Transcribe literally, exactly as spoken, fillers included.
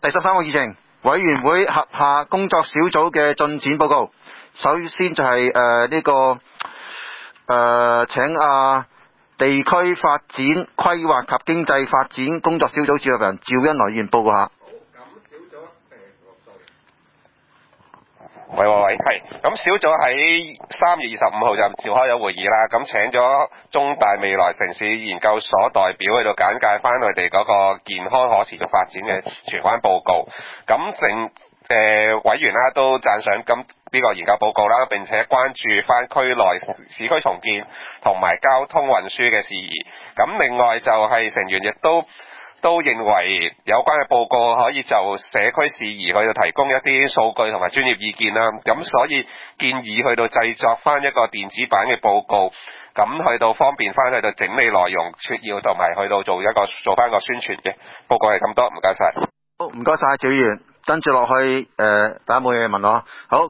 第十三個議程，委員會轄下工作小組嘅進展報告。首先就係誒呢個誒、呃、請啊地區發展規劃及經濟發展工作小組召集人趙恩來議員報告下。 喂喂喂，係咁小組喺三月二十五號就召開咗會議啦，咁請咗中大未來城市研究所代表去到簡介翻佢哋嗰個健康可持續發展嘅全關報告，咁成誒委員啦都讚賞咁呢個研究報告啦，並且關注翻區內市區重建同埋交通運輸嘅事宜，咁另外就係成員亦都都認為有關嘅報告可以就社區事宜去到提供一啲數據同埋專業意見啦，咁所以建議去到製作翻一個電子版嘅報告，咁去到方便翻去到整理內容撮要同埋去到做一個做翻個宣傳嘅報告係咁多，唔該晒。 好，唔該晒趙議員，跟住落去誒、呃，大家冇嘢問我。好。